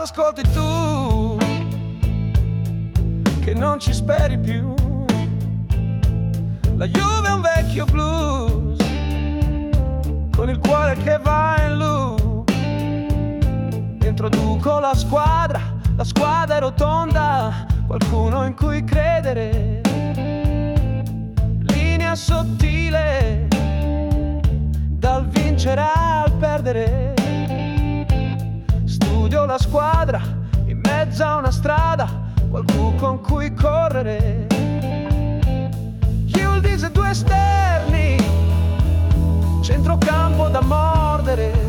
Cosa ascolti tu che non ci speri più? La Juve è un vecchio blues con il cuore che va in loop. Introduco la squadra è rotonda, qualcuno in cui credere. Linea sottile dal vincere al perdere. Studio la squadra in mezzo a una strada, qualcuno con cui correre. Yildiz e due esterni, centrocampo da mordere.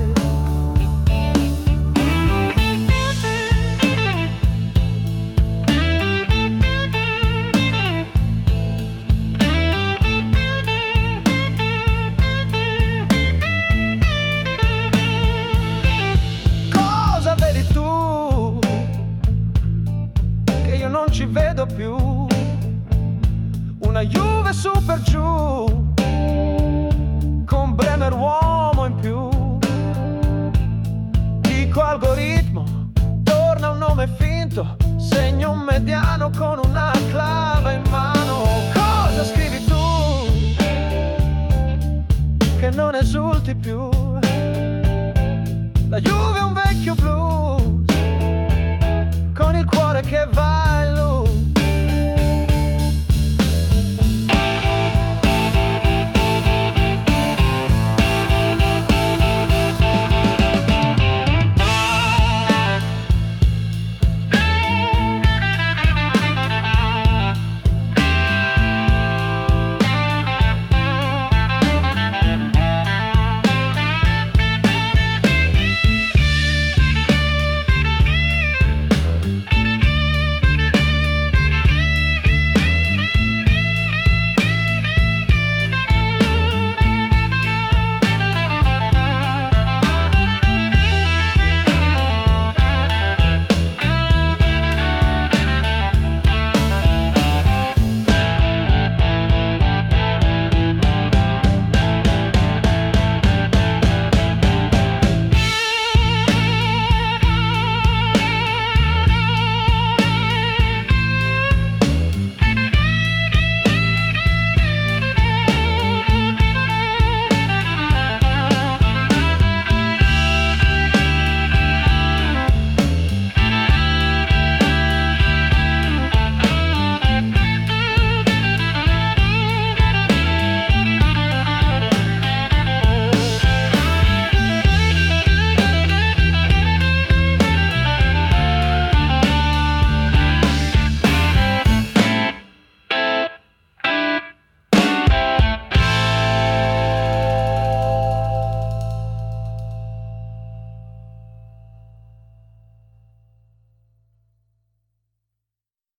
Cosa vedi tu che io non ci vedo più? Una Juve su per giù, con Bremer uomo in più. Dico algoritmo, torna un nome finto, segno un mediano con una clava in mano. Cosa scrivi tu che non esulti più? La Juve è un vecchio blu